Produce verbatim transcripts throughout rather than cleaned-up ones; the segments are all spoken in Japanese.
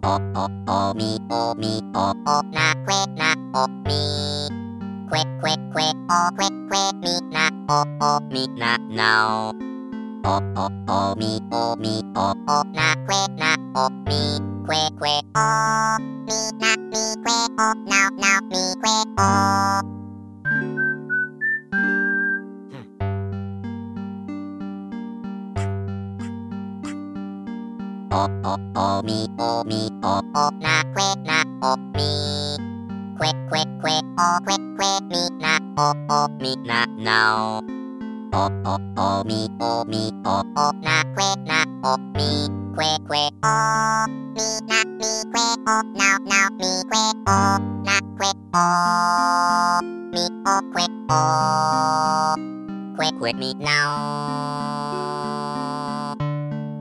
おおおみおみおおなくえなおみくえくえくえおくえくえみなおおみななおおおおみおみおおなくえなおみくえくえおみなみくえおなおなおみくえおおおおみおみおおなくえなおみくえくえくえおくえくえみなおおみななおおおおみおみおおなくえなおみくえくえおみなみくえおなおなおみくえおなくえおみおくえおくえくえみなお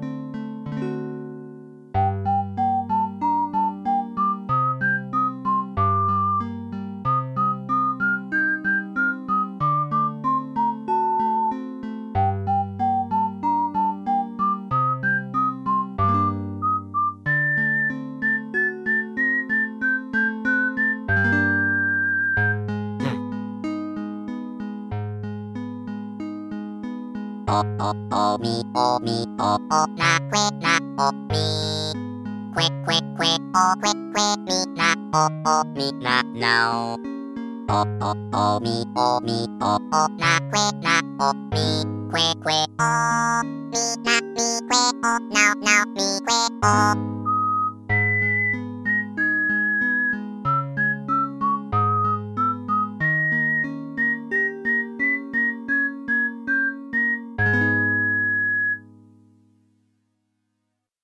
おおおみおみおおなくえなおみくえくえくえおくえくえみなおおみななおおおおみおみおおなくえなおみくえくえおみなみくえおなおなおみくえお